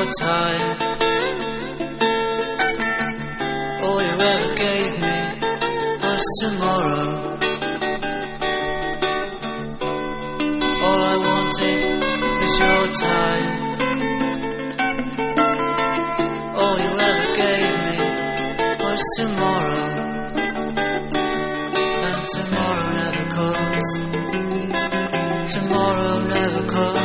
your time. All you ever gave me was tomorrow. All I wanted is your time. All you ever gave me was tomorrow. And tomorrow never comes. Tomorrow never comes.